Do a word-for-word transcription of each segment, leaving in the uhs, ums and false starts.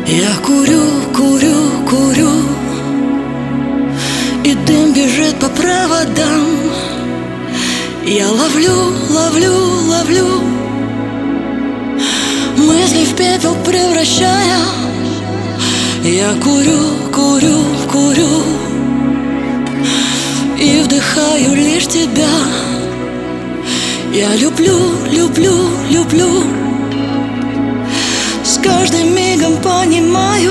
Я курю, курю, курю, и дым бежит по проводам. Я ловлю, ловлю, ловлю мысли в пепел превращая. Я курю, курю, курю и вдыхаю лишь тебя. Я люблю, люблю, люблю. С каждым мигом понимаю,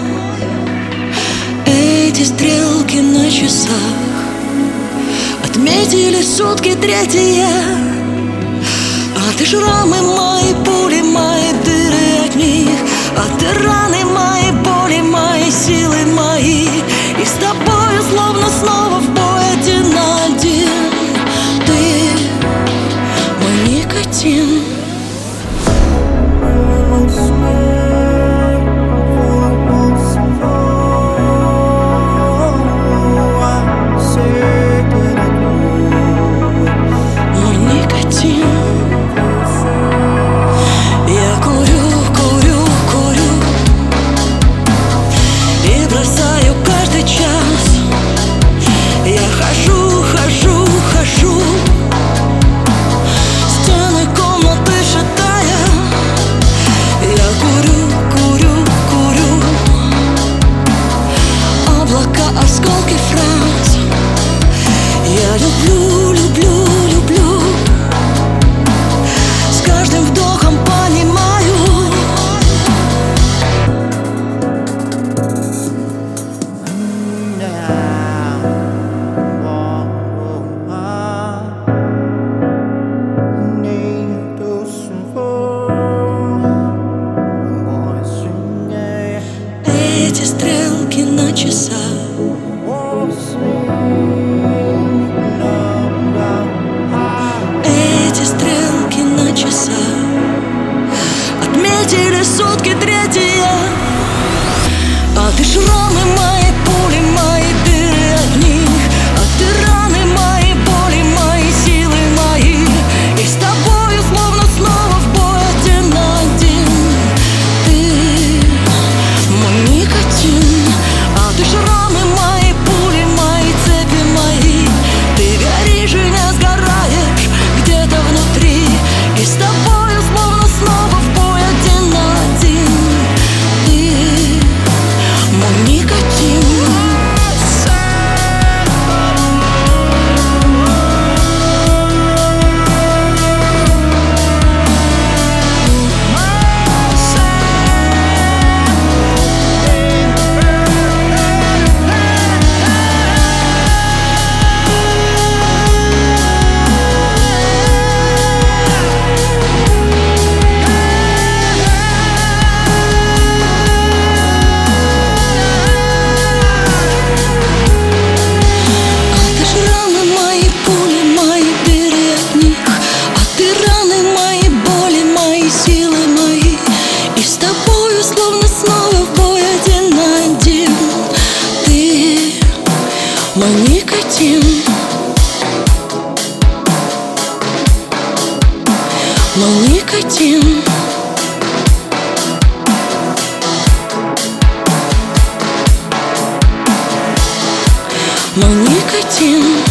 эти стрелки на часах отметили сутки третье. А ты шрамы мои, пули мои, дыры от них. А ты раны мои, боли мои, силы мои. И с тобою словно снова в бой один на один. Ты мой никотин. Осколки фраз. Я люблю, люблю, люблю. С каждым вдохом понимаю, эти стрелки на часах Эти стрелки на часах отметили сутки третье. А ты шрамы мои, пули мои, дыры от них. А ты раны мои, боли мои, силы мои. И с тобою словно снова в бой один на один. Ты мой никотин. А ты шрамы мои, пули мои, цепи мои. Ты горишь и не сгораешь где-то внутри. И с тобою словно снова в бой один на один. Ты мой никотин. Мой никотин. Мой никотин. Мой никотин.